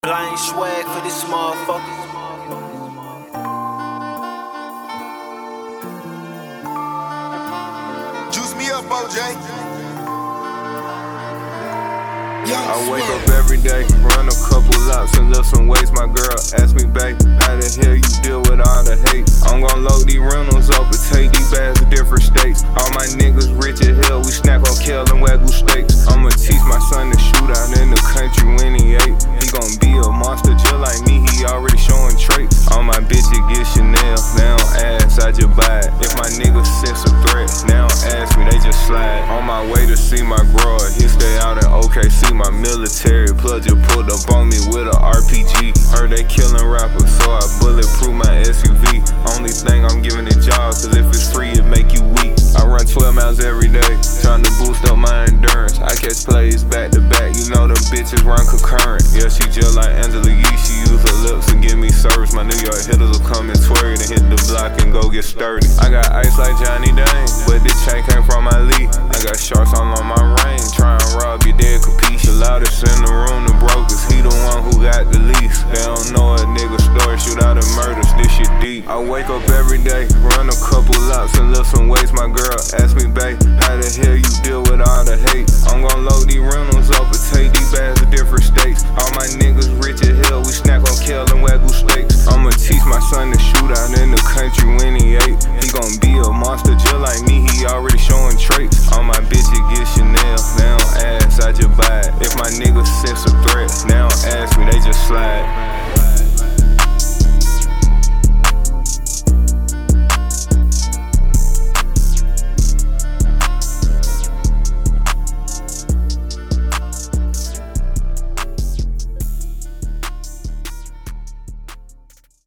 Blind swag for this motherfucker. Juice me up, OJ. I wake up every day, run a couple laps and lift some weights. My girl asked me, babe, how the hell you deal with all the hate? I'm gon' load these rentals up and take these bags to different states. All my niggas rich as hell, we snack on kale and wagyu steaks. I'ma teach my son to shoot out in the country when he 8. He gon' be a monster just like me, he already showing traits. All my bitches get Chanel, they don't ask, I just buy it. If my niggas sense a threat, they don't ask me, they just slide. On my way to see my bro, he stay out in OKC. My military plug just pulled up on me with a RPG. Heard they killing rappers, so I bulletproof my SUV. Only thing I'm giving it job, cause if it's free, it make you weak. I run 12 miles every day, trying to boost up my endurance. I catch plays back to back, you know them bitches run concurrent. Yeah, she just like Angela Yee, she use her lips and give me service. My New York hitters will come and twerk and hit the block and go get sturdy. I got ice like Johnny Dane, but this chain came from my Lee. I got sharks all on my range, try and rob your dead capiche. The loudest in the room, the brokest, he the one who got the least. They don't know a nigga story, shoot out and murders, this shit deep. I wake up every day, run a couple laps and lift some weights. My girl asked me, babe, how the hell you deal with all the hate? I'm gon' load these rentals up and take these bags to different states. All my niggas rich as hell, we snack on kale and wagyu steaks. I'ma teach my son to shoot out in the country when he 8. He gon' be a monster just like me, he already showing traits. All my bitches get Chanel, they don't ask, I just buy it. If my niggas sense a threat, they don't ask me, they just slide.